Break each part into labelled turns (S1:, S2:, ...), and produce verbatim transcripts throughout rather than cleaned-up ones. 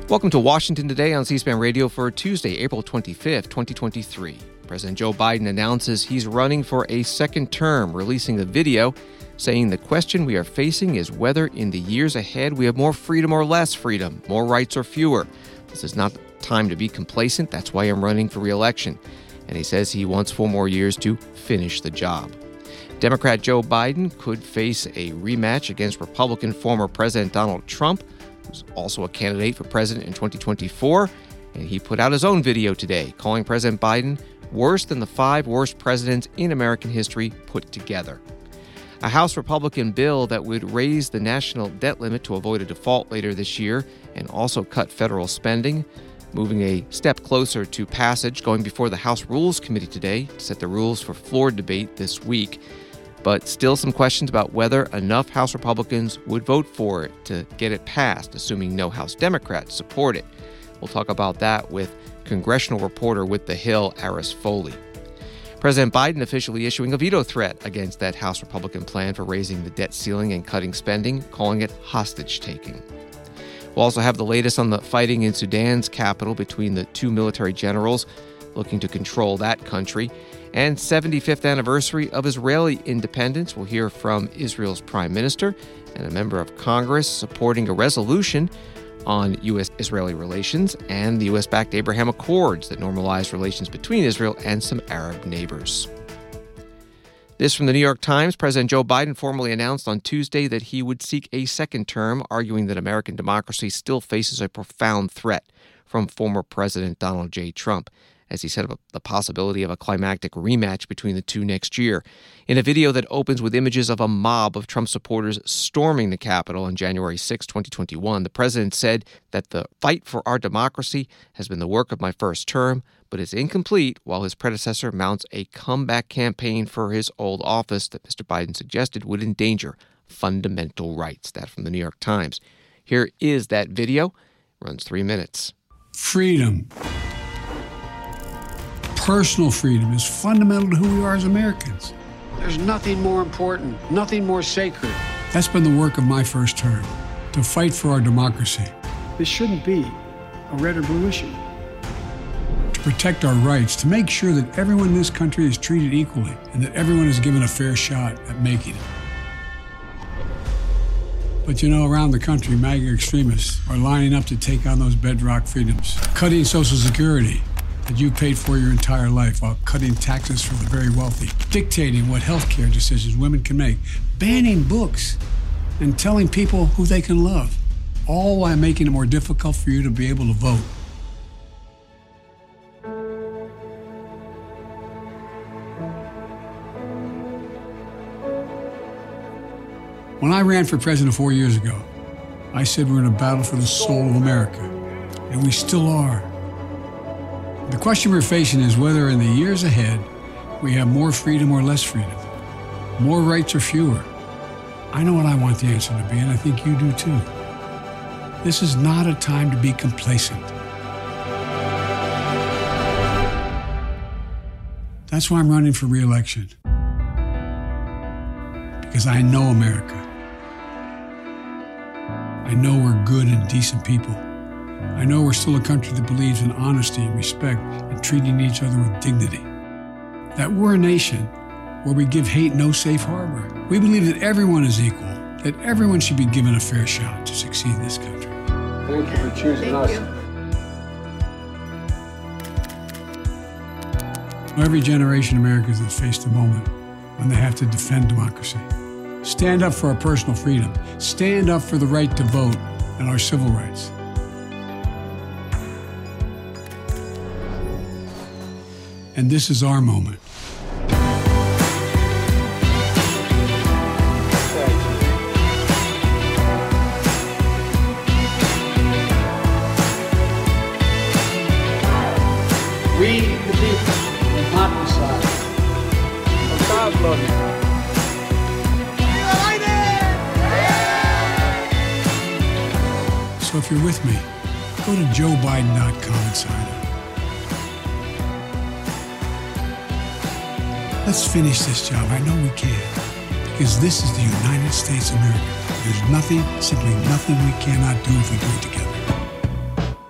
S1: Welcome to Washington Today on C-SPAN Radio for Tuesday, April twenty-fifth, twenty twenty-three. President Joe Biden announces he's running for a second term, releasing a video saying the question we are facing is whether in the years ahead we have more freedom or less freedom, more rights or fewer. This is not the time to be complacent. That's why I'm running for re-election. And he says he wants four more years to finish the job. Democrat Joe Biden could face a rematch against Republican former President Donald Trump, who's also a candidate for president in twenty twenty-four, and he put out his own video today calling President Biden worse than the five worst presidents in American history put together. A House Republican bill that would raise the national debt limit to avoid a default later this year and also cut federal spending, moving a step closer to passage, going before the House Rules Committee today to set the rules for floor debate this week. But still some questions about whether enough House Republicans would vote for it to get it passed, assuming no House Democrats support it. We'll talk about that with congressional reporter with The Hill, Aris Foley. President Biden officially issuing a veto threat against that House Republican plan for raising the debt ceiling and cutting spending, calling it hostage-taking. We'll also have the latest on the fighting in Sudan's capital between the two military generals looking to control that country. And seventy-fifth anniversary of Israeli independence. We'll hear from Israel's prime minister and a member of Congress supporting a resolution on U S Israeli relations and the U S-backed Abraham Accords that normalize relations between Israel and some Arab neighbors. This from the New York Times. President Joe Biden formally announced on Tuesday that he would seek a second term, arguing that American democracy still faces a profound threat from former President Donald J. Trump, as he set up the possibility of a climactic rematch between the two next year. In a video that opens with images of a mob of Trump supporters storming the Capitol on January sixth, twenty twenty-one, the president said that the fight for our democracy has been the work of my first term, but it's incomplete while his predecessor mounts a comeback campaign for his old office that Mister Biden suggested would endanger fundamental rights. That from the New York Times. Here is that video. It runs three minutes.
S2: Freedom. Personal freedom is fundamental to who we are as Americans.
S3: There's nothing more important, nothing more sacred.
S2: That's been the work of my first term, to fight for our democracy.
S4: This shouldn't be a red or blue issue.
S2: To protect our rights, to make sure that everyone in this country is treated equally and that everyone is given a fair shot at making it. But you know, around the country, MAGA extremists are lining up to take on those bedrock freedoms, cutting Social Security that you paid for your entire life while cutting taxes for the very wealthy, dictating what health care decisions women can make, banning books, and telling people who they can love, all while making it more difficult for you to be able to vote. When I ran for president four years ago, I said we're in a battle for the soul of America, and we still are. The question we're facing is whether in the years ahead we have more freedom or less freedom, more rights or fewer. I know what I want the answer to be, and I think you do too. This is not a time to be complacent. That's why I'm running for re-election. Because I know America. I know we're good and decent people. I know we're still a country that believes in honesty and respect and treating each other with dignity. That we're a nation where we give hate no safe harbor. We believe that everyone is equal, that everyone should be given a fair shot to succeed in this country.
S3: Thank you for choosing
S5: Thank
S3: us.
S2: You. Every generation of Americans has faced a moment when they have to defend democracy. Stand up for our personal freedom. Stand up for the right to vote and our civil rights. And this is our moment.
S3: We, the people, will not decide.
S2: So if you're with me, go to joe biden dot com and sign up. Let's finish this job. I know we can. Because this is the United States of America. There's nothing, simply nothing we cannot do if we do it together.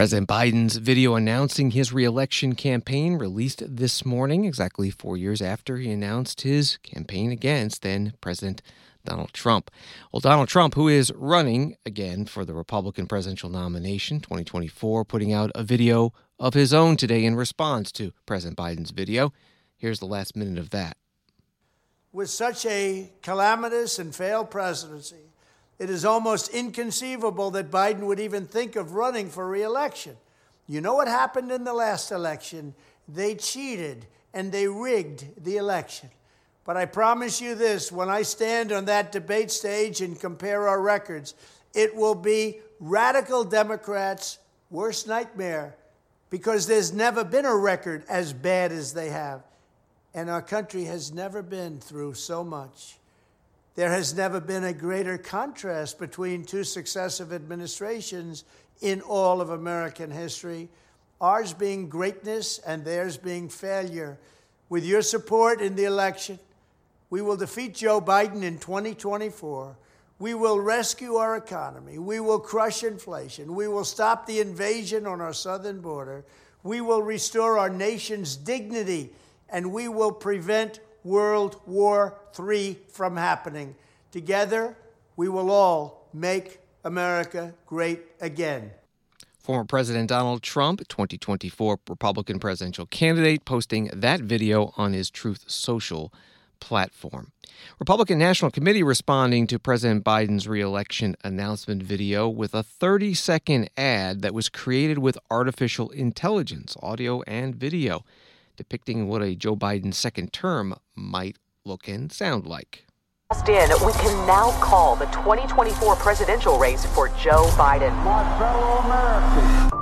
S1: President Biden's video announcing his re-election campaign released this morning, exactly four years after he announced his campaign against then President Donald Trump. Well, Donald Trump, who is running again for the Republican presidential nomination twenty twenty-four, putting out a video of his own today in response to President Biden's video. Here's the last minute of that.
S5: With such a calamitous and failed presidency, it is almost inconceivable that Biden would even think of running for re-election. You know what happened in the last election? They cheated and they rigged the election. But I promise you this, when I stand on that debate stage and compare our records, it will be radical Democrats' worst nightmare, because there's never been a record as bad as they have. And our country has never been through so much. There has never been a greater contrast between two successive administrations in all of American history, ours being greatness and theirs being failure. With your support in the election, we will defeat Joe Biden in twenty twenty-four. We will rescue our economy. We will crush inflation. We will stop the invasion on our southern border. We will restore our nation's dignity, and we will prevent World War Three from happening. Together, we will all make America great again.
S1: Former President Donald Trump, twenty twenty-four Republican presidential candidate, posting that video on his Truth Social platform. Republican National Committee responding to President Biden's re-election announcement video with a thirty-second ad that was created with artificial intelligence, audio and video, depicting what a Joe Biden second term might look and sound like.
S6: In, we can now call the twenty twenty-four presidential race for Joe Biden.
S3: My fellow Americans.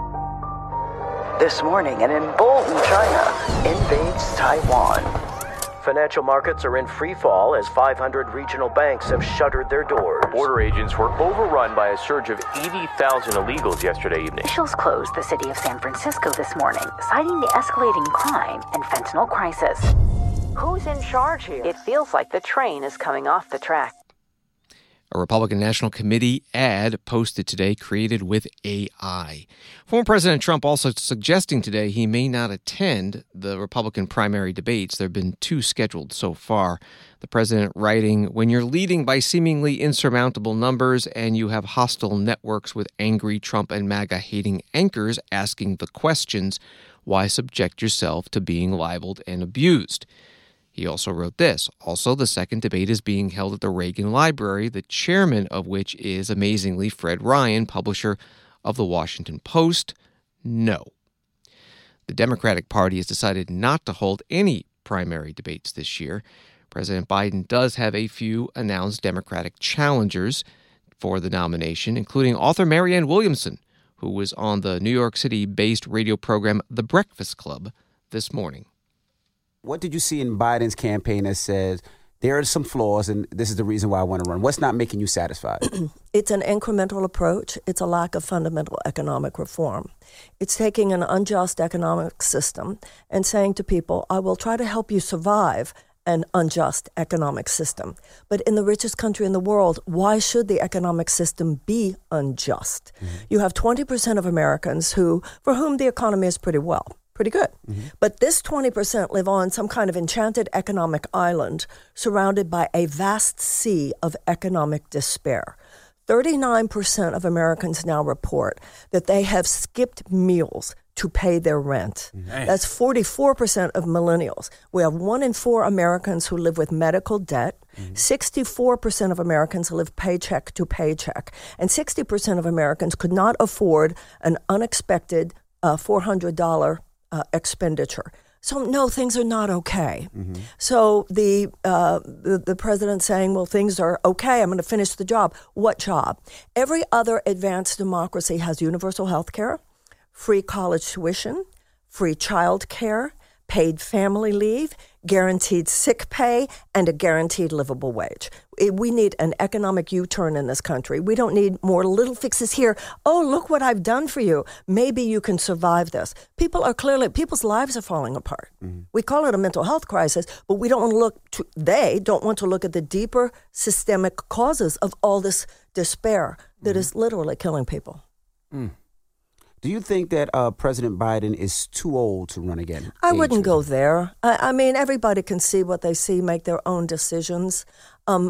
S6: This morning, an emboldened China invades Taiwan.
S7: Financial markets are in free fall as five hundred regional banks have shuttered their doors.
S8: Border agents were overrun by a surge of eighty thousand illegals yesterday evening.
S9: Officials closed the city of San Francisco this morning, citing the escalating crime and fentanyl crisis.
S6: Who's in charge here? It feels like the train is coming off the track.
S1: A Republican National Committee ad posted today created with A I. Former President Trump also suggesting today he may not attend the Republican primary debates. There have been two scheduled so far. The president writing, "When you're leading by seemingly insurmountable numbers and you have hostile networks with angry Trump and MAGA-hating anchors asking the questions, why subject yourself to being libeled and abused?" He also wrote this. Also, the second debate is being held at the Reagan Library, the chairman of which is, amazingly, Fred Ryan, publisher of The Washington Post. No. The Democratic Party has decided not to hold any primary debates this year. President Biden does have a few announced Democratic challengers for the nomination, including author Marianne Williamson, who was on the New York City-based radio program The Breakfast Club this morning.
S10: What did you see in Biden's campaign that says there are some flaws and this is the reason why I want to run? What's not making you satisfied?
S11: It's an incremental approach. It's a lack of fundamental economic reform. It's taking an unjust economic system and saying to people, I will try to help you survive an unjust economic system. But in the richest country in the world, why should the economic system be unjust? Mm-hmm. You have twenty percent of Americans who, for whom the economy is pretty well. Pretty good. Mm-hmm. But this twenty percent live on some kind of enchanted economic island surrounded by a vast sea of economic despair. thirty-nine percent of Americans now report that they have skipped meals to pay their rent. Nice. That's forty-four percent of millennials. We have one in four Americans who live with medical debt. Mm-hmm. sixty-four percent of Americans live paycheck to paycheck. And sixty percent of Americans could not afford an unexpected uh, four hundred dollars Uh, expenditure. So no, things are not okay. Mm-hmm. So the, uh, the the president saying, well, things are okay, I'm going to finish the job. What job? Every other advanced democracy has universal health care, free college tuition, free child care, paid family leave, guaranteed sick pay, and a guaranteed livable wage. We need an economic U-turn in this country. We don't need more little fixes here. Oh, look what I've done for you. Maybe you can survive this. People are clearly, people's lives are falling apart. Mm-hmm. We call it a mental health crisis, but we don't want to look to, they don't want to look at the deeper systemic causes of all this despair that mm-hmm. is literally killing people.
S10: Mm. Do you think that uh, President Biden is too old to run again?
S11: I wouldn't go there. I, I mean, everybody can see what they see, make their own decisions. Um,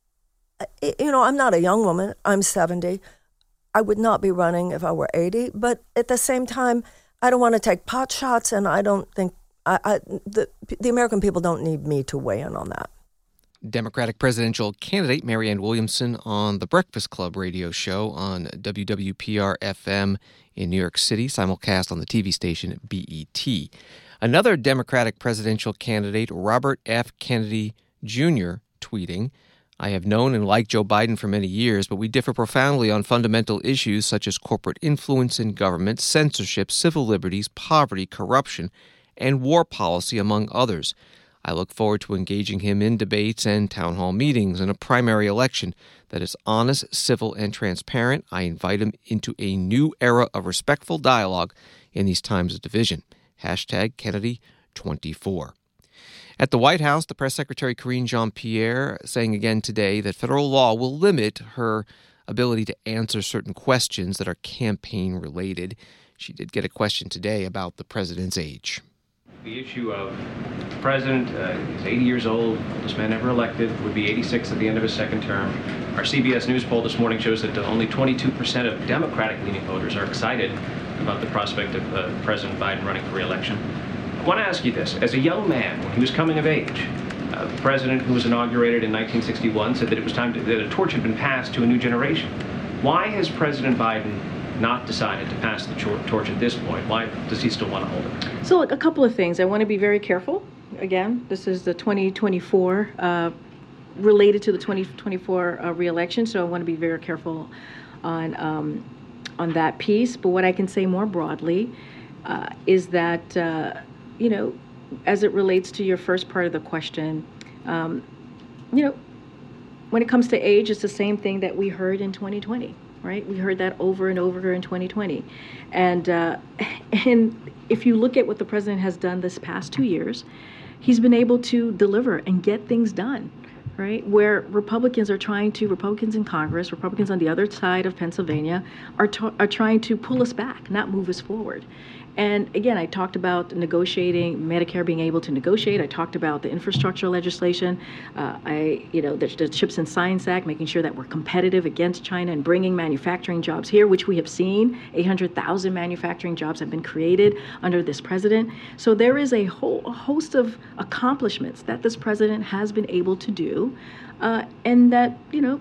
S11: you know, I'm not a young woman. I'm seventy. I would not be running if I were eighty. But at the same time, I don't want to take pot shots, and I don't think I, I, the, the American people don't need me to weigh in on that.
S1: Democratic presidential candidate Marianne Williamson on the Breakfast Club radio show on W W P R F M in New York City, simulcast on the T V station B E T. Another Democratic presidential candidate, Robert F. Kennedy Junior, tweeting, I have known and liked Joe Biden for many years, but we differ profoundly on fundamental issues such as corporate influence in government, censorship, civil liberties, poverty, corruption, and war policy, among others. I look forward to engaging him in debates and town hall meetings in a primary election that is honest, civil, and transparent. I invite him into a new era of respectful dialogue in these times of division. Hashtag Kennedy twenty-four. At the White House, the press secretary Karine Jean-Pierre saying again today that federal law will limit her ability to answer certain questions that are campaign-related. She did get a question today about the president's age.
S12: The issue of the president uh, is eighty years old, oldest man ever elected, would be eighty-six at the end of his second term. Our C B S News poll this morning shows that only twenty-two percent of Democratic-leaning voters are excited about the prospect of uh, President Biden running for re-election. I want to ask you this. As a young man, when he was coming of age, uh, the president who was inaugurated in nineteen sixty-one said that it was time to, that a torch had been passed to a new generation. Why has President Biden not decided to pass the torch at this point? Why does he still want to hold it?
S13: So, look, a couple of things. I want to be very careful. Again, this is the twenty twenty-four, uh, related to the twenty twenty-four uh, re-election, so I want to be very careful on um, on that piece. But what I can say more broadly uh, is that, uh, you know, as it relates to your first part of the question, um, you know, when it comes to age, it's the same thing that we heard in twenty twenty. Right? We heard that over and over in twenty twenty. And uh, and if you look at what the president has done this past two years, he's been able to deliver and get things done, right? Where Republicans are trying to, Republicans in Congress, Republicans on the other side of Pennsylvania are, to, are trying to pull us back, not move us forward. And again, I talked about negotiating, Medicare being able to negotiate. I talked about the infrastructure legislation. Uh, I, you know, the, the Chips and Science Act, making sure that we're competitive against China and bringing manufacturing jobs here, which we have seen. eight hundred thousand manufacturing jobs have been created under this president. So there is a whole a host of accomplishments that this president has been able to do, uh, and that, you know,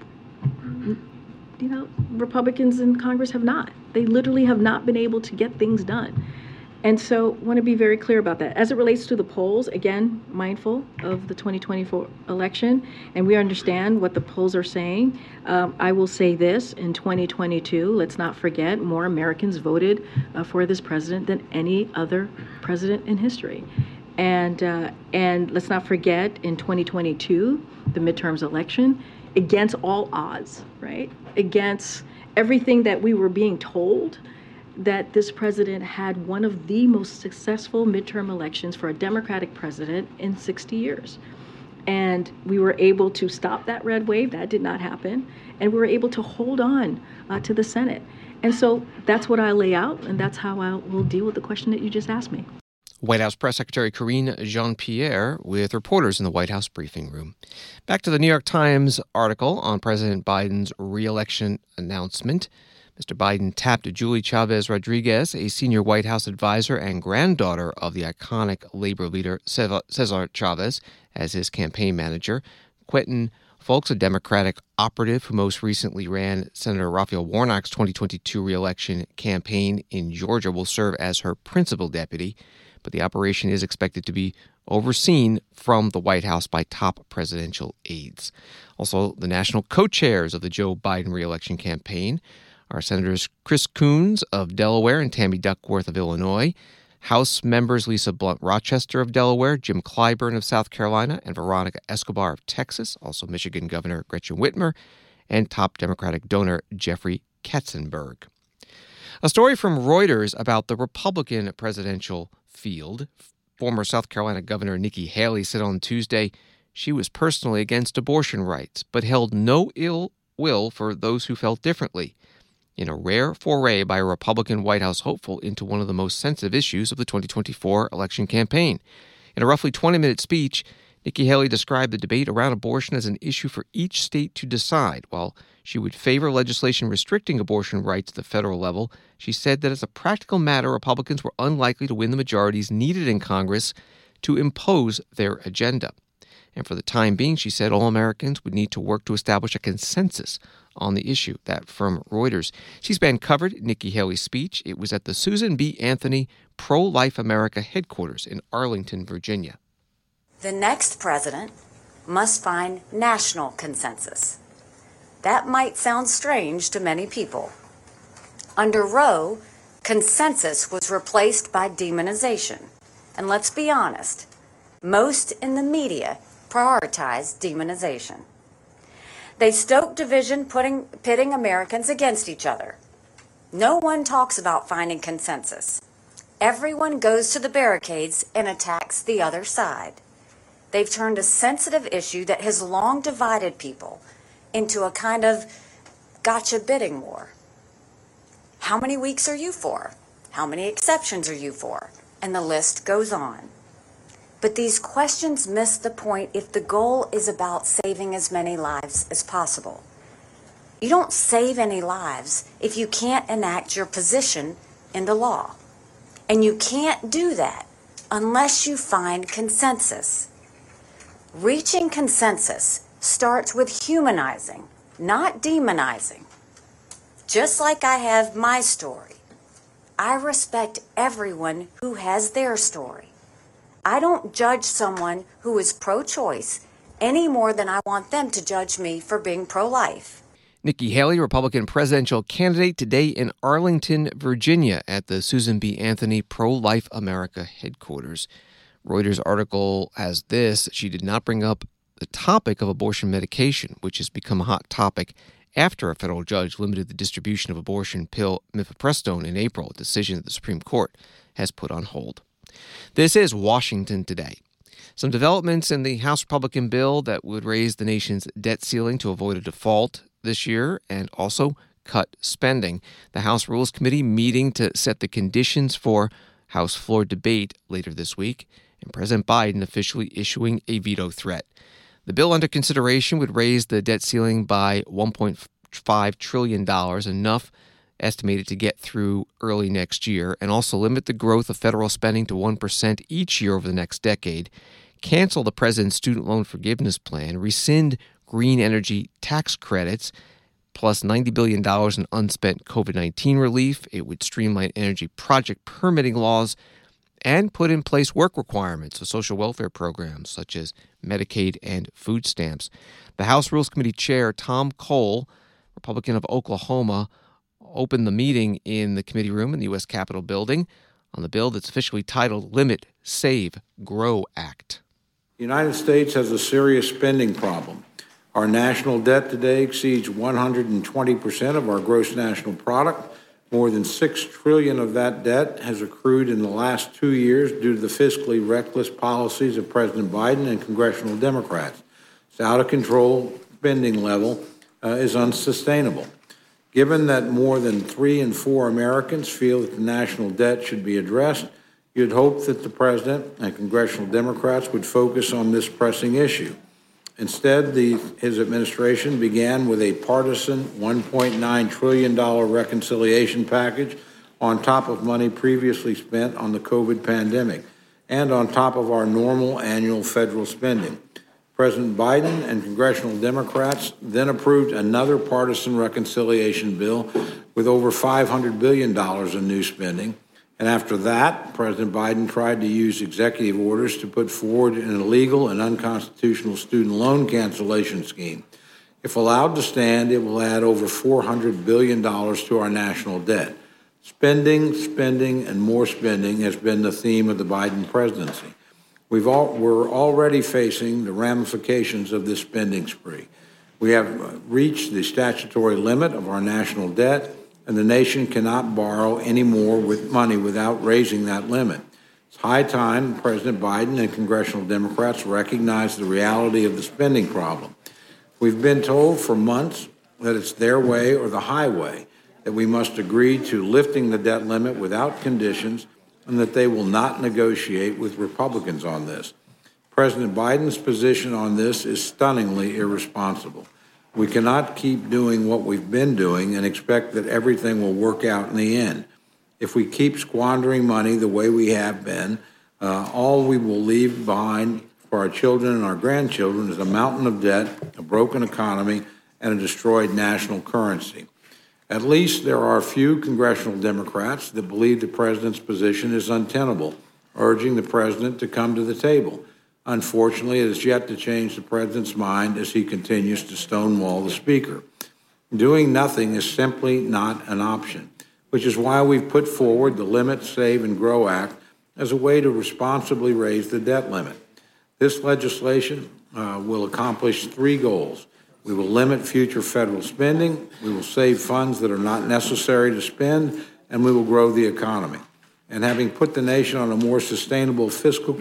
S13: you know, Republicans in Congress have not. They literally have not been able to get things done. And so I want to be very clear about that. As it relates to the polls, again, mindful of the twenty twenty-four election, and we understand what the polls are saying. Um, I will say this, in twenty twenty-two, let's not forget, more Americans voted uh, for this president than any other president in history. And, uh, and let's not forget, in twenty twenty-two, the midterms election, against all odds, right? Against everything that we were being told, that this president had one of the most successful midterm elections for a Democratic president in sixty years. And we were able to stop that red wave. That did not happen. And we were able to hold on uh, to the Senate. And so that's what I lay out, and that's how I will deal with the question that you just asked me.
S1: White House Press Secretary Karine Jean-Pierre with reporters in the White House briefing room. Back to the New York Times article on President Biden's re-election announcement. Mister Biden tapped Julie Chavez Rodriguez, a senior White House advisor and granddaughter of the iconic labor leader Cesar Chavez, as his campaign manager. Quentin Fulks, a Democratic operative who most recently ran Senator Raphael Warnock's twenty twenty-two re-election campaign in Georgia, will serve as her principal deputy. But the operation is expected to be overseen from the White House by top presidential aides. Also, the national co-chairs of the Joe Biden re-election campaign are Senators Chris Coons of Delaware and Tammy Duckworth of Illinois, House members Lisa Blunt Rochester of Delaware, Jim Clyburn of South Carolina, and Veronica Escobar of Texas, also Michigan Governor Gretchen Whitmer, and top Democratic donor Jeffrey Katzenberg. A story from Reuters about the Republican presidential field. Former South Carolina Governor Nikki Haley said on Tuesday she was personally against abortion rights, but held no ill will for those who felt differently. in a rare foray by a Republican White House hopeful into one of the most sensitive issues of the twenty twenty-four election campaign. In a roughly twenty-minute speech, Nikki Haley described the debate around abortion as an issue for each state to decide. While she would favor legislation restricting abortion rights at the federal level, she said that as a practical matter, Republicans were unlikely to win the majorities needed in Congress to impose their agenda. And for the time being, she said all Americans would need to work to establish a consensus on the issue. That from Reuters. C-SPAN covered Nikki Haley's speech. It was at the Susan B. Anthony Pro-Life America headquarters in Arlington, Virginia.
S14: The next president must find national consensus. That might sound strange to many people. Under Roe, consensus was replaced by demonization. And let's be honest, most in the media prioritize demonization. They stoke division, putting, pitting Americans against each other. No one talks about finding consensus. Everyone goes to the barricades and attacks the other side. They've turned a sensitive issue that has long divided people into a kind of gotcha bidding war. How many weeks are you for? How many exceptions are you for? And the list goes on. But these questions miss the point if the goal is about saving as many lives as possible. You don't save any lives if you can't enact your position into law. And you can't do that unless you find consensus. Reaching consensus starts with humanizing, not demonizing. Just like I have my story, I respect everyone who has their story. I don't judge someone who is pro-choice any more than I want them to judge me for being pro-life.
S1: Nikki Haley, Republican presidential candidate, today in Arlington, Virginia, at the Susan B. Anthony Pro-Life America headquarters. Reuters article has this: she did not bring up the topic of abortion medication, which has become a hot topic after a federal judge limited the distribution of abortion pill mifepristone in April, a decision that the Supreme Court has put on hold. This is Washington Today. Some developments in the House Republican bill that would raise the nation's debt ceiling to avoid a default this year and also cut spending. The House Rules Committee meeting to set the conditions for House floor debate later this week, and President Biden officially issuing a veto threat. The bill under consideration would raise the debt ceiling by one point five trillion dollars, enough estimated to get through early next year, and also limit the growth of federal spending to one percent each year over the next decade, cancel the president's student loan forgiveness plan, rescind green energy tax credits, plus ninety billion dollars in unspent covid nineteen relief. It would streamline energy project permitting laws and put in place work requirements for social welfare programs such as Medicaid and food stamps. The House Rules Committee Chair Tom Cole, Republican of Oklahoma, opened the meeting in the committee room in the U S Capitol building on the bill that's officially titled Limit, Save, Grow Act.
S15: The United States has a serious spending problem. Our national debt today exceeds one hundred twenty percent of our gross national product. More than six trillion dollars of that debt has accrued in the last two years due to the fiscally reckless policies of President Biden and congressional Democrats. This out-of-control spending level uh, is unsustainable. Given that more than three in four Americans feel that the national debt should be addressed, you'd hope that the president and congressional Democrats would focus on this pressing issue. Instead, the, his administration began with a partisan one point nine trillion dollars reconciliation package on top of money previously spent on the COVID pandemic and on top of our normal annual federal spending. President Biden and congressional Democrats then approved another partisan reconciliation bill with over five hundred billion dollars in new spending. And after that, President Biden tried to use executive orders to put forward an illegal and unconstitutional student loan cancellation scheme. If allowed to stand, it will add over four hundred billion dollars to our national debt. Spending, spending, and more spending has been the theme of the Biden presidency. We've all, we're already facing the ramifications of this spending spree. We have reached the statutory limit of our national debt, and the nation cannot borrow any more with money without raising that limit. It's high time President Biden and congressional Democrats recognize the reality of the spending problem. We've been told for months that it's their way or the highway, that we must agree to lifting the debt limit without conditions and that they will not negotiate with Republicans on this. President Biden's position on this is stunningly irresponsible. We cannot keep doing what we've been doing and expect that everything will work out in the end. If we keep squandering money the way we have been, uh, all we will leave behind for our children and our grandchildren is a mountain of debt, a broken economy, and a destroyed national currency. At least there are a few congressional Democrats that believe the president's position is untenable, urging the president to come to the table. Unfortunately, it is yet to change the president's mind as he continues to stonewall the speaker. Doing nothing is simply not an option, which is why we've put forward the Limit, Save, and Grow Act as a way to responsibly raise the debt limit. This legislation uh, will accomplish three goals. We will limit future federal spending, we will save funds that are not necessary to spend, and we will grow the economy. And having put the nation on a more sustainable fiscal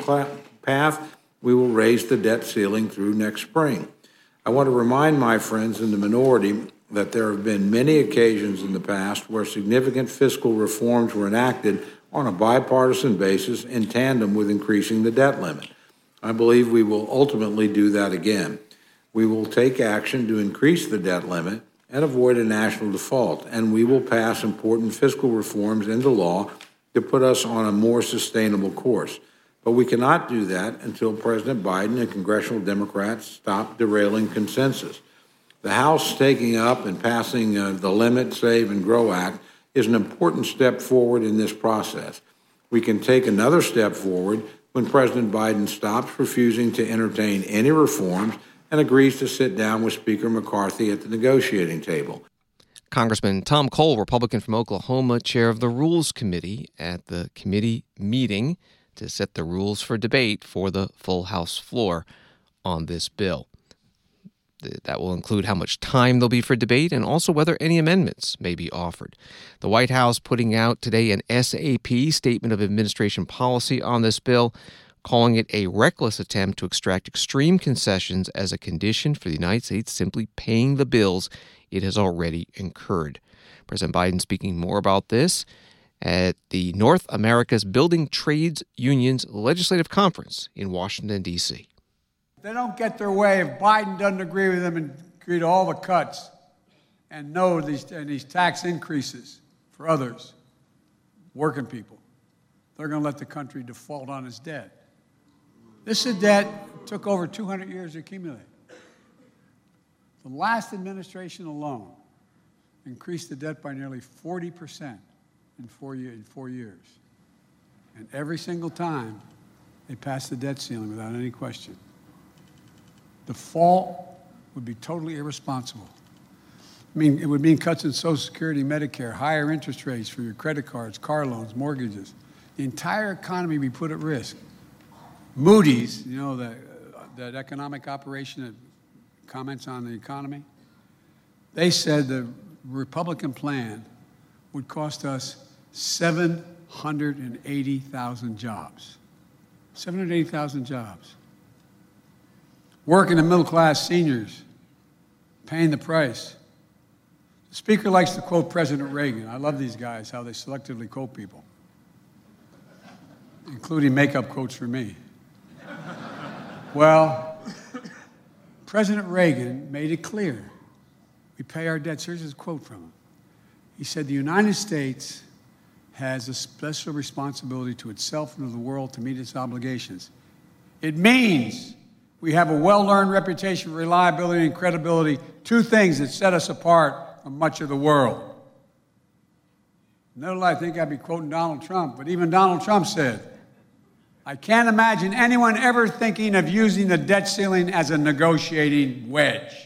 S15: path, we will raise the debt ceiling through next spring. I want to remind my friends in the minority that there have been many occasions in the past where significant fiscal reforms were enacted on a bipartisan basis in tandem with increasing the debt limit. I believe we will ultimately do that again. We will take action to increase the debt limit and avoid a national default, and we will pass important fiscal reforms into law to put us on a more sustainable course. But we cannot do that until President Biden and congressional Democrats stop derailing consensus. The House taking up and passing uh, the Limit, Save, and Grow Act is an important step forward in this process. We can take another step forward when President Biden stops refusing to entertain any reforms and agrees to sit down with Speaker McCarthy at the negotiating table.
S1: Congressman Tom Cole, Republican from Oklahoma, chair of the Rules Committee at the committee meeting to set the rules for debate for the full House floor on this bill. That will include how much time there'll be for debate and also whether any amendments may be offered. The White House putting out today an S A P, Statement of Administration Policy, on this bill, calling it a reckless attempt to extract extreme concessions as a condition for the United States simply paying the bills it has already incurred. President Biden speaking more about this at the North America's Building Trades Unions Legislative Conference in Washington, D C
S2: If they don't get their way, if Biden doesn't agree with them and agree to all the cuts and no these, and these tax increases for others, working people, they're going to let the country default on its debt. This is a debt that took over two hundred years to accumulate. The last administration alone increased the debt by nearly forty percent in four, year, in four years. And every single time, they passed the debt ceiling without any question. Default would be totally irresponsible. I mean, it would mean cuts in Social Security, Medicare, higher interest rates for your credit cards, car loans, mortgages. The entire economy would be put at risk. Moody's, you know, the, uh, that economic operation that comments on the economy, they said the Republican plan would cost us seven hundred eighty thousand jobs. seven hundred eighty thousand jobs. Working and middle-class seniors paying the price. The speaker likes to quote President Reagan. I love these guys, how they selectively quote people, including makeup quotes for me. Well, President Reagan made it clear. We pay our debts. Here's his quote from him. He said, "The United States has a special responsibility to itself and to the world to meet its obligations. It means we have a well-earned reputation for reliability and credibility, two things that set us apart from much of the world." No, I think I'd be quoting Donald Trump, but even Donald Trump said, "I can't imagine anyone ever thinking of using the debt ceiling as a negotiating wedge."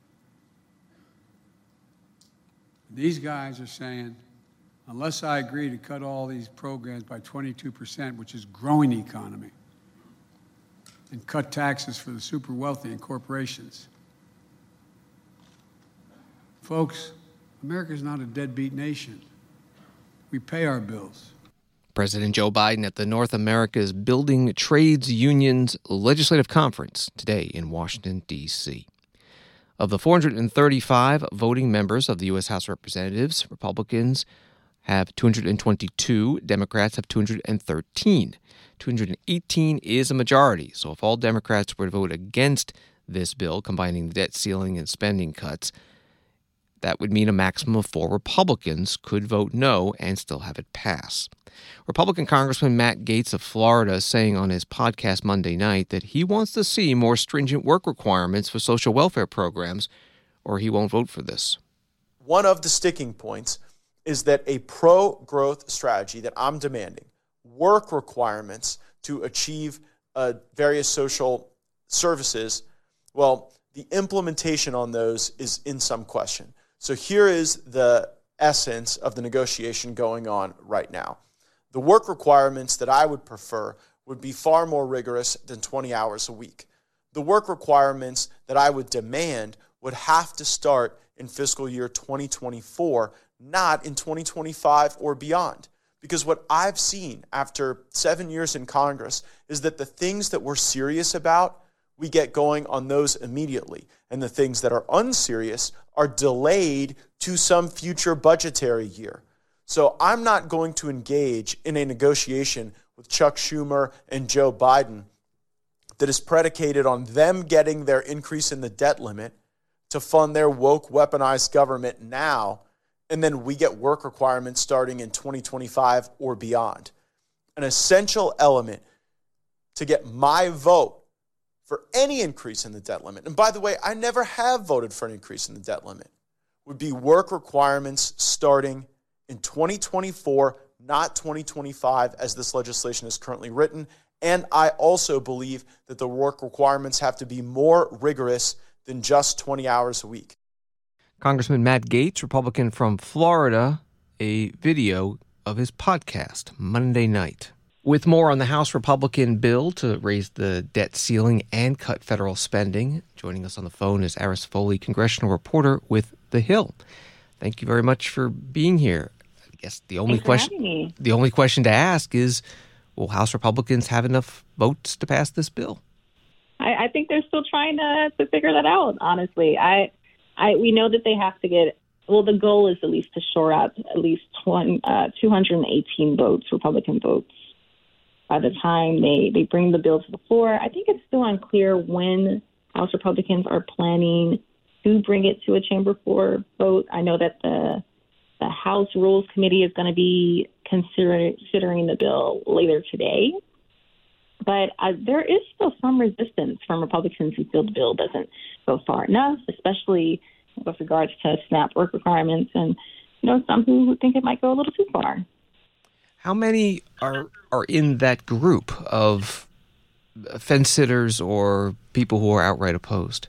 S2: These guys are saying, unless I agree to cut all these programs by twenty-two percent, which is growing the economy, and cut taxes for the super wealthy and corporations. Folks, America's not a deadbeat nation. We pay our bills.
S1: President Joe Biden at the North America's Building Trades Unions Legislative Conference today in Washington, D C Of the four hundred thirty-five voting members of the U S House of Representatives, Republicans have two hundred twenty-two, Democrats have two hundred thirteen. two hundred eighteen is a majority, so if all Democrats were to vote against this bill, combining the debt ceiling and spending cuts, that would mean a maximum of four Republicans could vote no and still have it pass. Republican Congressman Matt Gaetz of Florida is saying on his podcast Monday night that he wants to see more stringent work requirements for social welfare programs, or he won't vote for this.
S16: One of the sticking points is that a pro-growth strategy that I'm demanding, work requirements to achieve uh, various social services, well, the implementation on those is in some question. So here is the essence of the negotiation going on right now. The work requirements that I would prefer would be far more rigorous than twenty hours a week. The work requirements that I would demand would have to start in fiscal year twenty twenty-four, not in twenty twenty-five or beyond. Because what I've seen after seven years in Congress is that the things that we're serious about, we get going on those immediately. And the things that are unserious are delayed to some future budgetary year. So I'm not going to engage in a negotiation with Chuck Schumer and Joe Biden that is predicated on them getting their increase in the debt limit to fund their woke, weaponized government now, and then we get work requirements starting in twenty twenty-five or beyond. An essential element to get my vote for any increase in the debt limit, and by the way, I never have voted for an increase in the debt limit, would be work requirements starting in twenty twenty-four, not twenty twenty-five, as this legislation is currently written. And I also believe that the work requirements have to be more rigorous than just twenty hours a week.
S1: Congressman Matt Gaetz, Republican from Florida, a video of his podcast Monday night. With more on the House Republican bill to raise the debt ceiling and cut federal spending, joining us on the phone is Aris Foley, congressional reporter with The Hill. Thank you very much for being here. I guess the only
S17: Thanks for
S1: question
S17: having me.
S1: the only question to ask is, will House Republicans have enough votes to pass this bill?
S17: I, I think they're still trying to, to figure that out, honestly. I, I we know that they have to get, well, the goal is at least to shore up at least twenty, uh, two hundred eighteen votes, Republican votes, by the time they, they bring the bill to the floor. I think it's still unclear when House Republicans are planning to bring it to a chamber floor vote. I know that the the House Rules Committee is going to be consider, considering the bill later today. But uh, there is still some resistance from Republicans who feel the bill doesn't go far enough, especially with regards to SNAP work requirements, and you know some who think it might go a little too far.
S1: How many are are in that group of fence sitters or people who are outright opposed?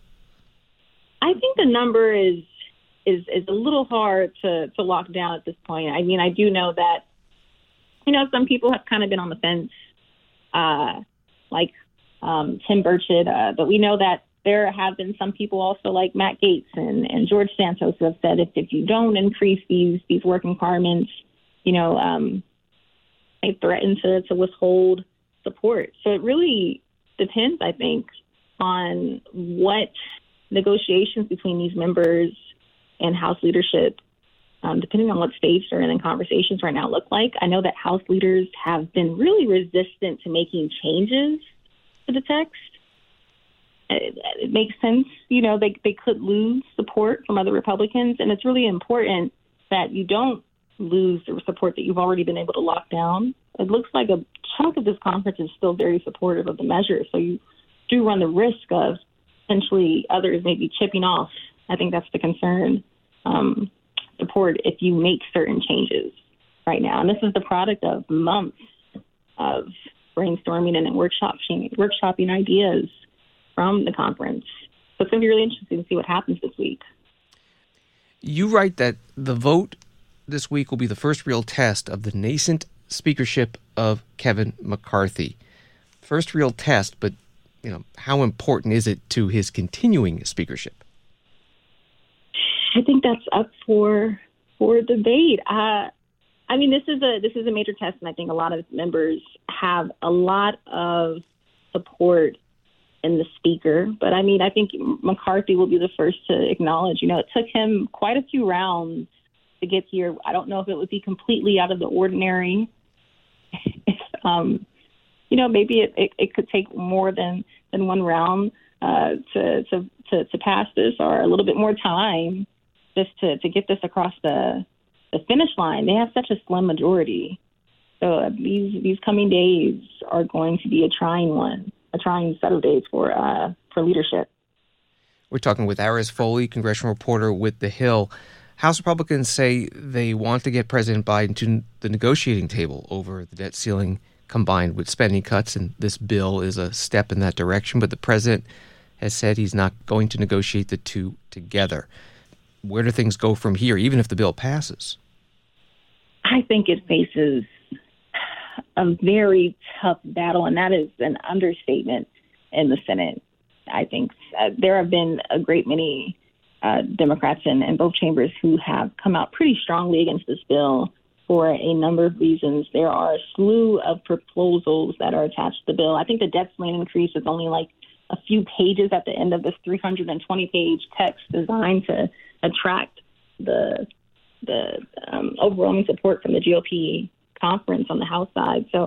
S17: I think the number is is is a little hard to, to lock down at this point. I mean, I do know that, you know, some people have kind of been on the fence, uh, like um, Tim Burchett, uh, but we know that there have been some people also like Matt Gaetz and, and George Santos who have said if, if you don't increase these these work requirements, you know, um, they threaten to, to withhold support. So it really depends, I think, on what negotiations between these members and House leadership, um, depending on what stage they're in in conversations right now, look like. I know that House leaders have been really resistant to making changes to the text. It, it makes sense. You know, they, they could lose support from other Republicans, and it's really important that you don't lose the support that you've already been able to lock down. It looks like a chunk of this conference is still very supportive of the measure, so you do run the risk of potentially others maybe chipping off. I think that's the concern. Um, support if you make certain changes right now. And this is the product of months of brainstorming and workshopping, workshopping ideas from the conference. So it's going to be really interesting to see what happens this week.
S1: You write that the vote this week will be the first real test of the nascent speakership of Kevin McCarthy. First real test, but you know, how important is it to his continuing speakership?
S17: I think that's up for for debate. Uh, I mean, this is a this is a major test, and I think a lot of members have a lot of support in the speaker. But I mean, I think McCarthy will be the first to acknowledge, you know, it took him quite a few rounds to get here. I don't know if it would be completely out of the ordinary. if, um, you know, maybe it, it, it could take more than, than one round uh, to, to, to, to pass this, or a little bit more time just to, to get this across the, the finish line. They have such a slim majority. So uh, these these coming days are going to be a trying one, a trying set of days for uh, for leadership.
S1: We're talking with Aris Foley, congressional reporter with The Hill. House Republicans say they want to get President Biden to the negotiating table over the debt ceiling combined with spending cuts, and this bill is a step in that direction. But the president has said he's not going to negotiate the two together. Where do things go from here, even if the bill passes?
S17: I think it faces a very tough battle, and that is an understatement in the Senate. I think uh, there have been a great many uh, Democrats in, in both chambers who have come out pretty strongly against this bill for a number of reasons. There are a slew of proposals that are attached to the bill. I think the debt ceiling increase is only like a few pages at the end of this three hundred twenty page text designed to attract the the um, overwhelming support from the G O P conference on the House side. So,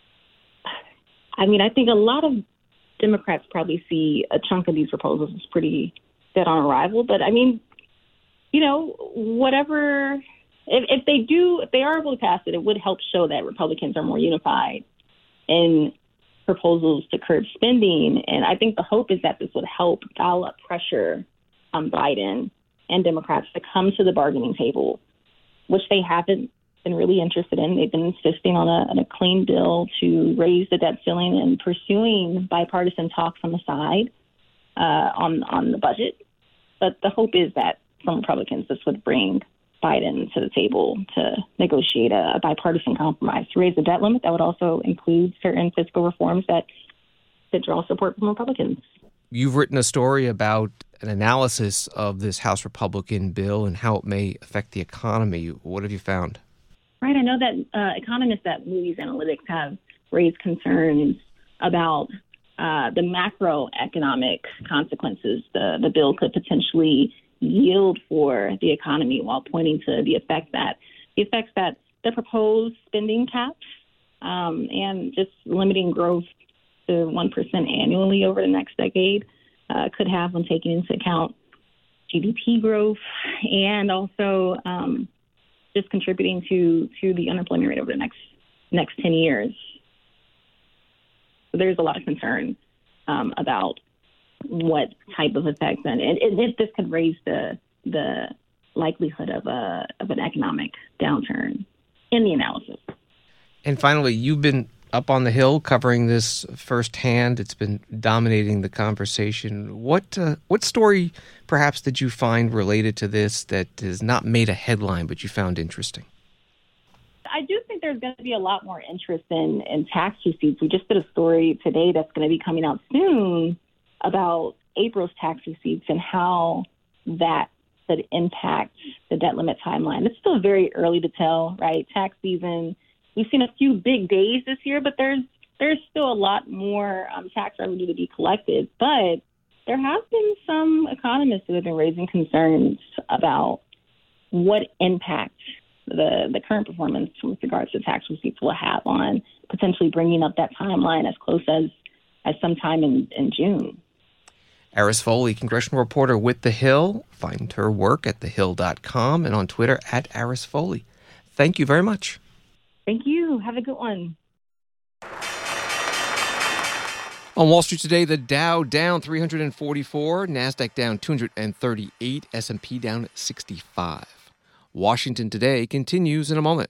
S17: I mean, I think a lot of Democrats probably see a chunk of these proposals as pretty dead on arrival. But I mean, you know, whatever, if, if they do, if they are able to pass it, it would help show that Republicans are more unified in proposals to curb spending. And I think the hope is that this would help dial up pressure on Biden and Democrats to come to the bargaining table, which they haven't been really interested in. They've been insisting on a, on a clean bill to raise the debt ceiling and pursuing bipartisan talks on the side uh, on on the budget. But the hope is that some Republicans, this would bring Biden to the table to negotiate a, a bipartisan compromise to raise the debt limit. That would also include certain fiscal reforms that, that draw support from Republicans.
S1: You've written a story about an analysis of this House Republican bill and how it may affect the economy. What have you found?
S17: Right. I know that uh, economists at Moody's Analytics have raised concerns about uh, the macroeconomic consequences the, the bill could potentially yield for the economy, while pointing to the effect that the effects that the proposed spending caps um, and just limiting growth to one percent annually over the next decade uh, could have when taking into account G D P growth and also um, just contributing to, to the unemployment rate over the next next ten years. So there's a lot of concern um, about what type of effects, and, and, and if this could raise the the likelihood of a of an economic downturn in the analysis.
S1: And finally, you've been up on the Hill covering this firsthand. It's been dominating the conversation. What uh, what story perhaps did you find related to this that has not made a headline but you found interesting?
S17: I do think there's going to be a lot more interest in, in tax receipts. We just did a story today that's going to be coming out soon about April's tax receipts and how that could impact the debt limit timeline. It's still very early to tell, right? Tax season, we've seen a few big days this year, but there's there's still a lot more um, tax revenue to be collected. But there have been some economists who have been raising concerns about what impact the, the current performance with regards to tax receipts will have on potentially bringing up that timeline as close as, as sometime in, in June.
S1: Aris Foley, congressional reporter with The Hill. Find her work at the hill dot com and on Twitter at Aris Foley. Thank you very much.
S17: Thank you. Have a good one.
S1: On Wall Street today, the Dow down three hundred forty-four, NASDAQ down two hundred thirty-eight, S and P down sixty-five. Washington today continues in a moment.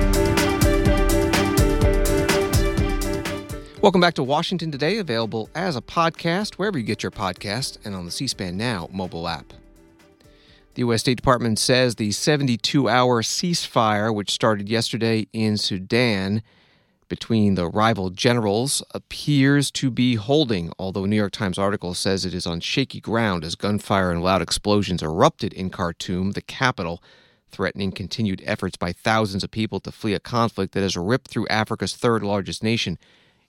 S1: Welcome back to Washington Today, available as a podcast wherever you get your podcast and on the C-SPAN Now mobile app. The U S State Department says the seventy-two hour ceasefire, which started yesterday in Sudan between the rival generals, appears to be holding, although a New York Times article says it is on shaky ground as gunfire and loud explosions erupted in Khartoum, the capital, threatening continued efforts by thousands of people to flee a conflict that has ripped through Africa's third largest nation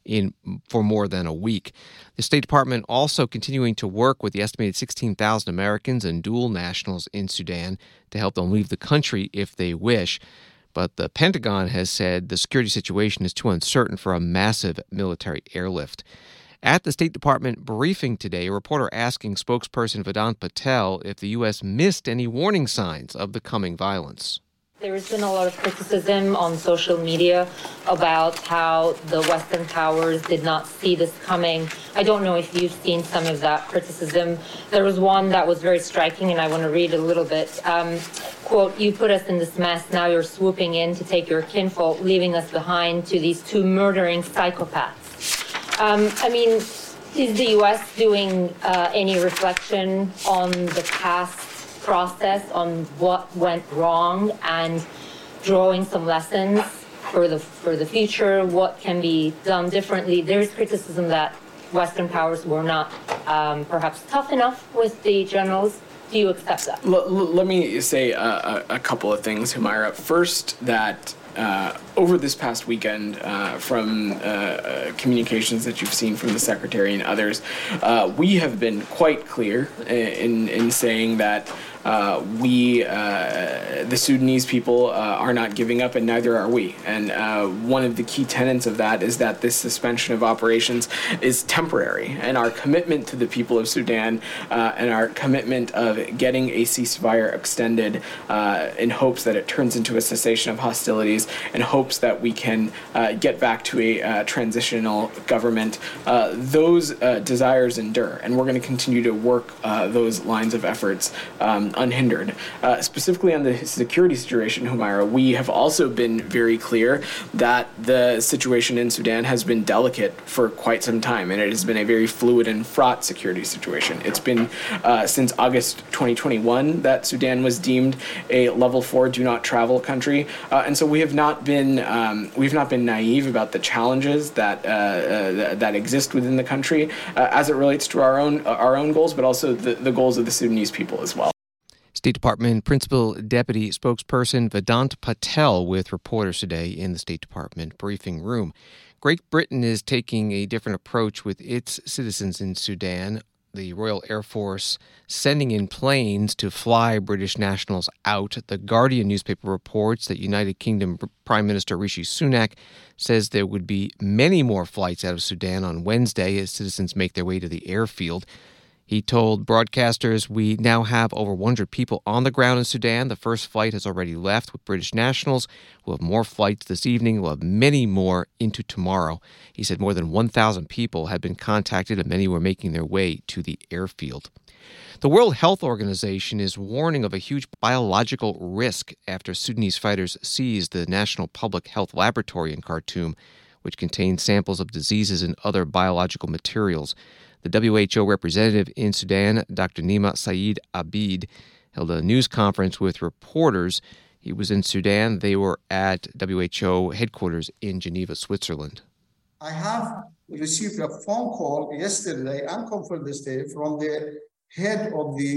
S1: in for more than a week. The State Department also continuing to work with the estimated sixteen thousand Americans and dual nationals in Sudan to help them leave the country if they wish. But the Pentagon has said the security situation is too uncertain for a massive military airlift. At the State Department briefing today, a reporter asking spokesperson Vedant Patel if the U S missed any warning signs of the coming violence.
S18: There's been a lot of criticism on social media about how the Western powers did not see this coming. I don't know if you've seen some of that criticism. There was one that was very striking, and I want to read a little bit. Um, quote, "You put us in this mess, now you're swooping in to take your kinfolk, leaving us behind to these two murdering psychopaths." Um, I mean, is the U S doing uh, any reflection on the past process, on what went wrong, and drawing some lessons for the for the future? What can be done differently? There's criticism that Western powers were not um, perhaps tough enough with the generals. Do you accept that?
S19: L- l- let me say a, a, a couple of things, Humaira. First, that uh, over this past weekend, uh, from uh, uh, communications that you've seen from the Secretary and others, uh, we have been quite clear in in saying that Uh, we, uh, the Sudanese people, uh, are not giving up, and neither are we. And uh, one of the key tenets of that is that this suspension of operations is temporary, and our commitment to the people of Sudan uh, and our commitment of getting a ceasefire extended uh, in hopes that it turns into a cessation of hostilities, in hopes that we can uh, get back to a uh, transitional government, uh, those uh, desires endure, and we're going to continue to work uh, those lines of efforts um, unhindered. Uh, specifically on the security situation, Humaira, we have also been very clear that the situation in Sudan has been delicate for quite some time, and it has been a very fluid and fraught security situation. It's been uh, since August twenty twenty-one that Sudan was deemed a level four do not travel country, uh, and so we have not been um, we've not been naive about the challenges that uh, uh, that exist within the country uh, as it relates to our own uh, our own goals, but also the, the goals of the Sudanese people as well.
S1: State Department Principal Deputy Spokesperson Vedant Patel with reporters today in the State Department briefing room. Great Britain is taking a different approach with its citizens in Sudan. The Royal Air Force sending in planes to fly British nationals out. The Guardian newspaper reports that United Kingdom Prime Minister Rishi Sunak says there would be many more flights out of Sudan on Wednesday as citizens make their way to the airfield. He told broadcasters, "We now have over one hundred people on the ground in Sudan. The first flight has already left with British nationals. We'll have more flights this evening. We'll have many more into tomorrow." He said more than one thousand people had been contacted and many were making their way to the airfield. The World Health Organization is warning of a huge biological risk after Sudanese fighters seized the National Public Health Laboratory in Khartoum, which contains samples of diseases and other biological materials. The W H O representative in Sudan, Doctor Nima Saeed Abid, held a news conference with reporters. He was in Sudan. They were at W H O headquarters in Geneva, Switzerland.
S20: I have received a phone call yesterday, unconfirmed this day, from the head of the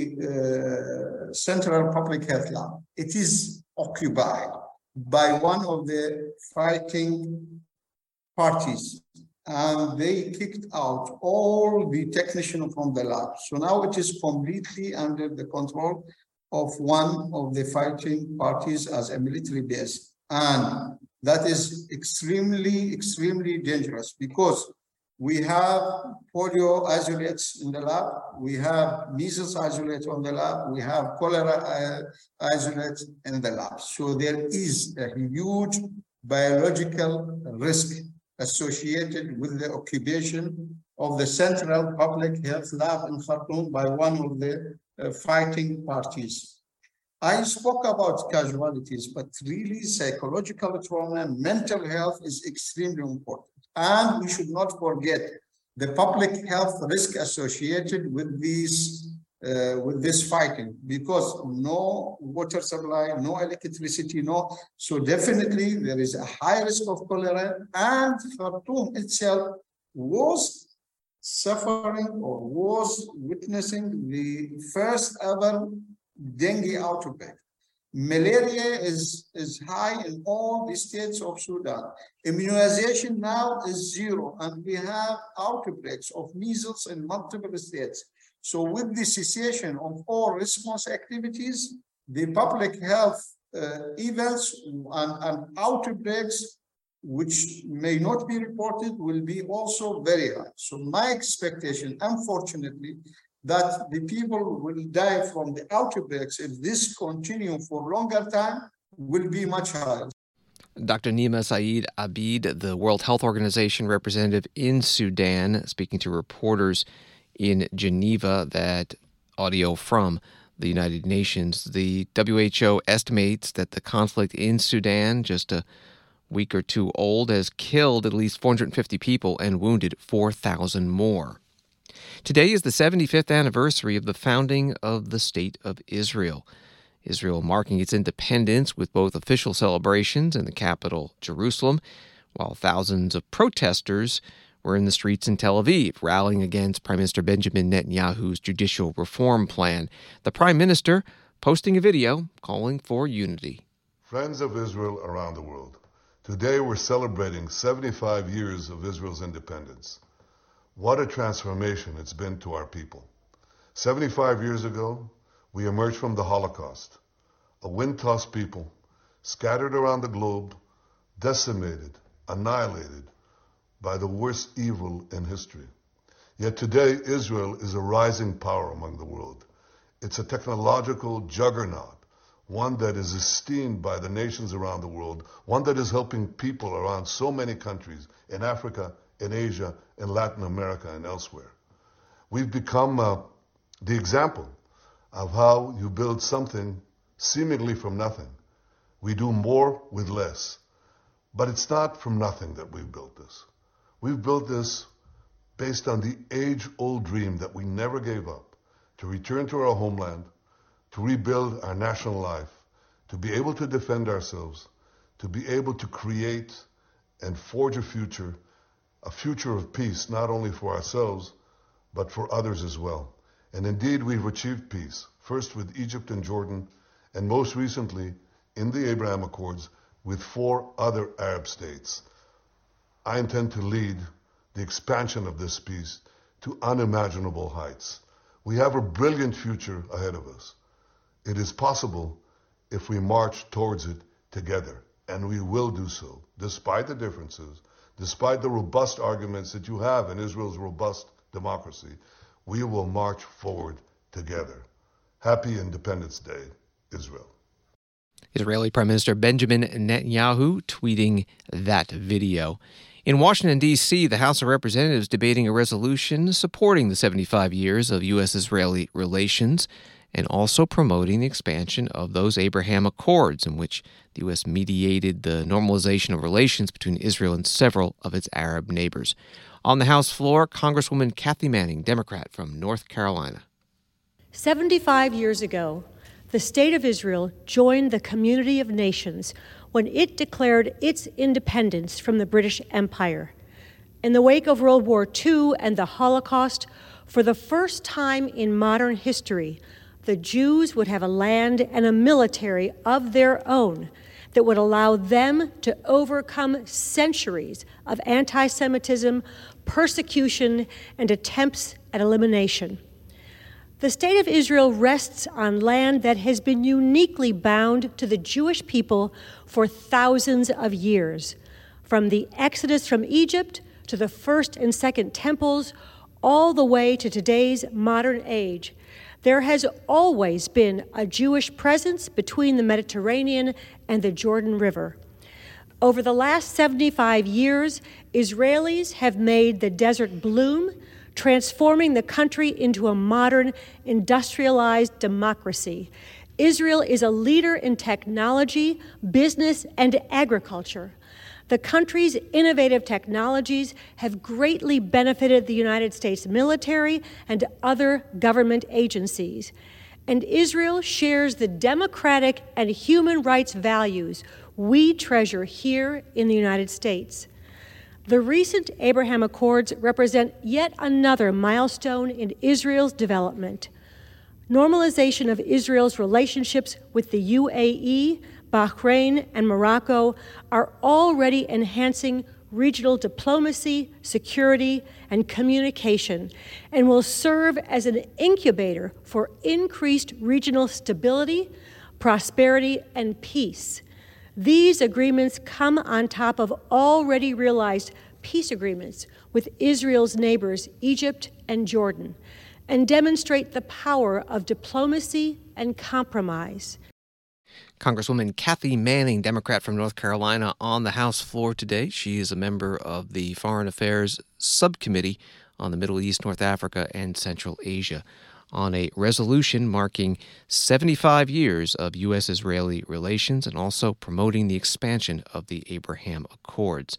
S20: uh, Central Public Health Lab. It is occupied by one of the fighting parties, and they kicked out all the technicians from the lab. So now it is completely under the control of one of the fighting parties as a military base. And that is extremely, extremely dangerous because we have polio isolates in the lab, we have measles isolates on the lab, we have cholera uh, isolates in the lab. So there is a huge biological risk associated with the occupation of the Central Public Health Lab in Khartoum by one of the uh, fighting parties. I spoke about casualties, but really psychological trauma and mental health is extremely important. And we should not forget the public health risk associated with these uh, with this fighting, because no water supply, no electricity, no. So definitely there is a high risk of cholera, and Khartoum itself was suffering or was witnessing the first ever dengue outbreak. Malaria is, is high in all the states of Sudan. Immunization now is zero, and we have outbreaks of measles in multiple states. So with the cessation of all response activities, the public health uh, events and, and outbreaks, which may not be reported, will be also very high. So my expectation, unfortunately, that the people will die from the outbreaks if this continues for longer time will be much higher.
S1: Doctor Nima Saeed Abid, the World Health Organization representative in Sudan, speaking to reporters in Geneva. That audio from the United Nations. The W H O estimates that the conflict in Sudan, just a week or two old, has killed at least four hundred fifty people and wounded four thousand more. Today is the seventy-fifth anniversary of the founding of the State of Israel. Israel marking its independence with both official celebrations in the capital, Jerusalem, while thousands of protesters were in the streets in Tel Aviv, rallying against Prime Minister Benjamin Netanyahu's judicial reform plan. The Prime Minister posting a video calling for unity.
S21: Friends of Israel around the world, today we're celebrating seventy-five years of Israel's independence. What a transformation it's been to our people. seventy-five years ago, we emerged from the Holocaust, a wind-tossed people, scattered around the globe, decimated, annihilated by the worst evil in history. Yet today, Israel is a rising power among the world. It's a technological juggernaut, one that is esteemed by the nations around the world, one that is helping people around so many countries in Africa, in Asia, in Latin America, and elsewhere. We've become uh, the example of how you build something seemingly from nothing. We do more with less. But it's not from nothing that we've built this. We've built this based on the age-old dream that we never gave up, to return to our homeland, to rebuild our national life, to be able to defend ourselves, to be able to create and forge a future, a future of peace, not only for ourselves, but for others as well. And indeed, we've achieved peace, first with Egypt and Jordan, and most recently in the Abraham Accords with four other Arab states. I intend to lead the expansion of this peace to unimaginable heights. We have a brilliant future ahead of us. It is possible if we march towards it together, and we will do so, despite the differences, despite the robust arguments that you have in Israel's robust democracy. We will march forward together. Happy Independence Day, Israel.
S1: Israeli Prime Minister Benjamin Netanyahu tweeting that video. In Washington, D C, the House of Representatives debating a resolution supporting the seventy-five years of U S-Israeli relations and also promoting the expansion of those Abraham Accords in which the U S mediated the normalization of relations between Israel and several of its Arab neighbors. On the House floor, Congresswoman Kathy Manning, Democrat from North Carolina.
S22: seventy-five years ago, the State of Israel joined the community of nations when it declared its independence from the British Empire. In the wake of World War Two and the Holocaust, for the first time in modern history, the Jews would have a land and a military of their own that would allow them to overcome centuries of anti-Semitism, persecution, and attempts at elimination. The State of Israel rests on land that has been uniquely bound to the Jewish people for thousands of years. From the Exodus from Egypt to the first and second temples, all the way to today's modern age, there has always been a Jewish presence between the Mediterranean and the Jordan River. Over the last seventy-five years, Israelis have made the desert bloom, transforming the country into a modern, industrialized democracy. Israel is a leader in technology, business, and agriculture. The country's innovative technologies have greatly benefited the United States military and other government agencies. And Israel shares the democratic and human rights values we treasure here in the United States. The recent Abraham Accords represent yet another milestone in Israel's development. Normalization of Israel's relationships with the U A E, Bahrain, and Morocco are already enhancing regional diplomacy, security, and communication, and will serve as an incubator for increased regional stability, prosperity, and peace. These agreements come on top of already realized peace agreements with Israel's neighbors, Egypt and Jordan, and demonstrate the power of diplomacy and compromise.
S1: Congresswoman Kathy Manning, Democrat from North Carolina, on the House floor today. She is a member of the Foreign Affairs Subcommittee on the Middle East, North Africa, and Central Asia on a resolution marking seventy-five years of U S-Israeli relations and also promoting the expansion of the Abraham Accords.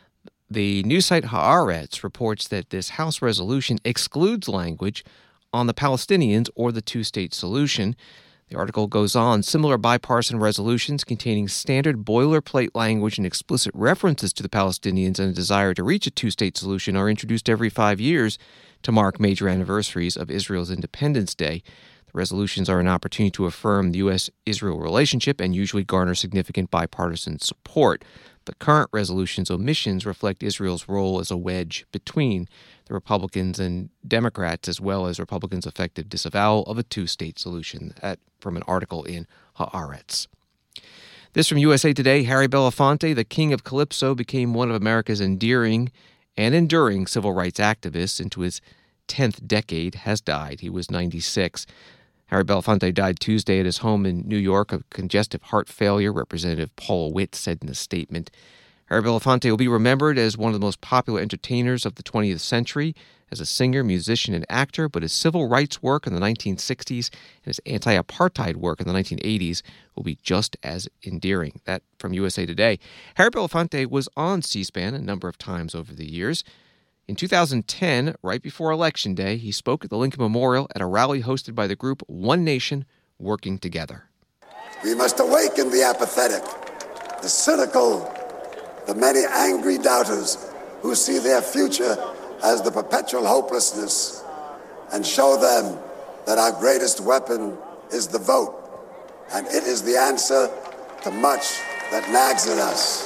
S1: The news site Haaretz reports that this House resolution excludes language on the Palestinians or the two-state solution. The article goes on, similar bipartisan resolutions containing standard boilerplate language and explicit references to the Palestinians and a desire to reach a two-state solution are introduced every five years to mark major anniversaries of Israel's Independence Day. The resolutions are an opportunity to affirm the U S-Israel relationship and usually garner significant bipartisan support. The current resolution's omissions reflect Israel's role as a wedge between the Republicans and Democrats, as well as Republicans' effective disavowal of a two-state solution, at, from an article in Haaretz. This from U S A Today. Harry Belafonte, the king of Calypso, became one of America's endearing and enduring civil rights activists. Into his tenth decade, has died. He was ninety-six. Harry Belafonte died Tuesday at his home in New York of congestive heart failure, Representative Paul Witt said in a statement. Harry Belafonte will be remembered as one of the most popular entertainers of the twentieth century, as a singer, musician, and actor, but his civil rights work in the nineteen sixties and his anti-apartheid work in the nineteen eighties will be just as endearing. That from U S A Today. Harry Belafonte was on C-SPAN a number of times over the years. In two thousand ten, right before Election Day, he spoke at the Lincoln Memorial at a rally hosted by the group One Nation Working Together.
S4: We must awaken the apathetic, the cynical, the many angry doubters who see their future as the perpetual hopelessness, and show them that our greatest weapon is the vote, and it is the answer to much that nags at us.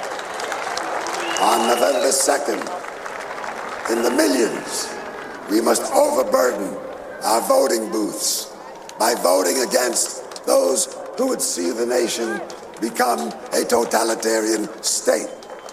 S4: On November second, in the millions, we must overburden our voting booths by voting against those who would see the nation become a totalitarian state.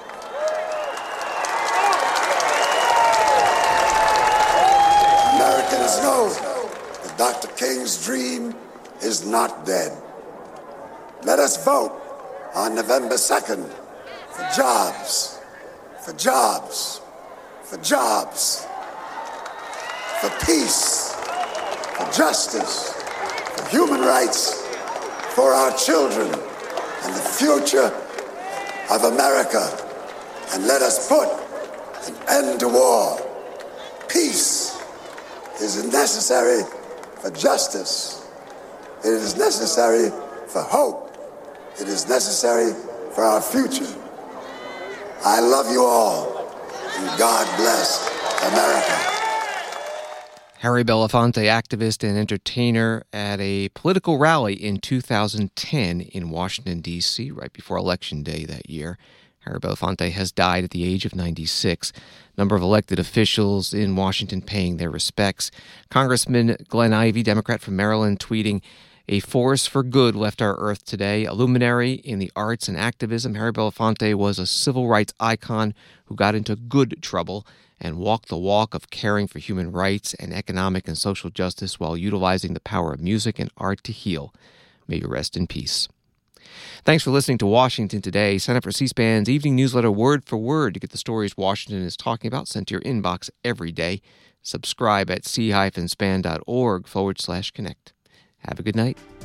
S4: Americans know that Doctor King's dream is not dead. Let us vote on November second for jobs, for jobs, for jobs, for peace, for justice, for human rights, for our children, and the future of America. And let us put an end to war. Peace is necessary for justice. It is necessary for hope. It is necessary for our future. I love you all. And God bless America.
S1: Harry Belafonte, activist and entertainer at a political rally in two thousand ten in Washington, D C, right before Election Day that year. Harry Belafonte has died at the age of ninety-six. A number of elected officials in Washington paying their respects. Congressman Glenn Ivey, Democrat from Maryland, tweeting, "A force for good left our earth today. A luminary in the arts and activism, Harry Belafonte was a civil rights icon who got into good trouble and walked the walk of caring for human rights and economic and social justice while utilizing the power of music and art to heal. May you rest in peace." Thanks for listening to Washington Today. Sign up for C-SPAN's evening newsletter Word for Word to get the stories Washington is talking about sent to your inbox every day. Subscribe at c-span.org forward slash connect. Have a good night.